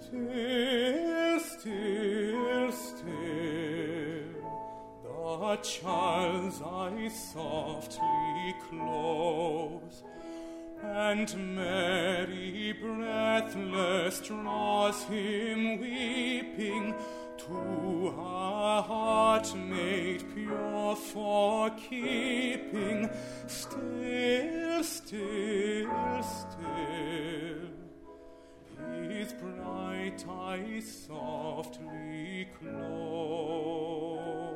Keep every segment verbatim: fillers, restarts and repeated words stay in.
Still, still, still, the child's eyes softly close, and Mary breathless draws him weeping to her heart made pure for keeping. Still, still, still, his bright eyes softly close.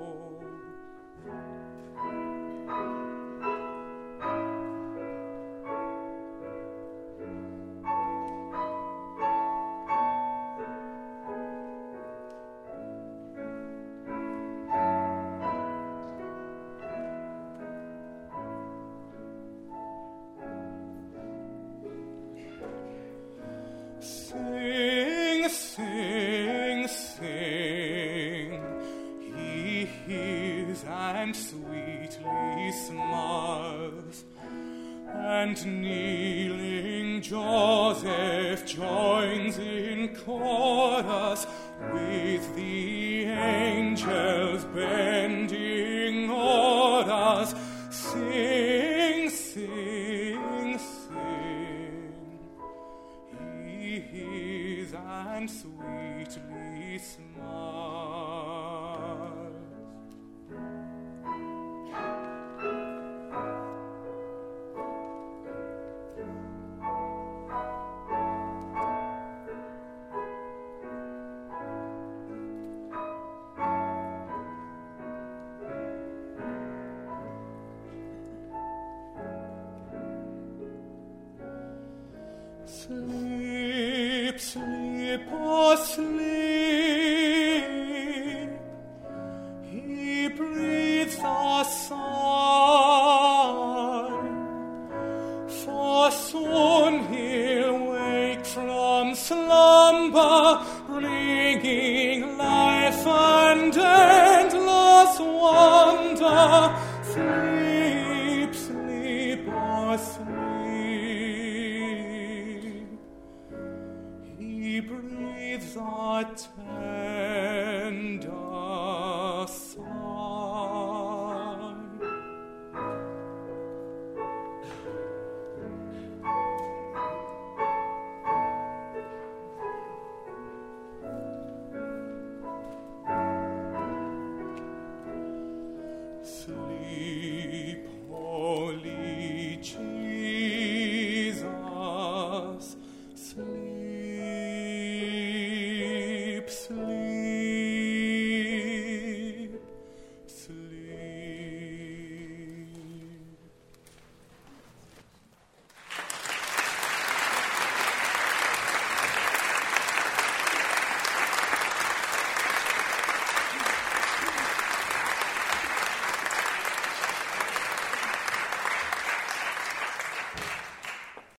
Sing, sing, sing, he hears and sweetly smiles, and kneeling Joseph joins in chorus with the angels bending o'er us. Sing, sing, sing, he hears and sweetly smiles. Sleep, sleep, oh sleep, he breathes a sigh, for soon he'll wake from slumber, bringing life and endless wonder. Sleep, sleep, oh sleep, he breathes a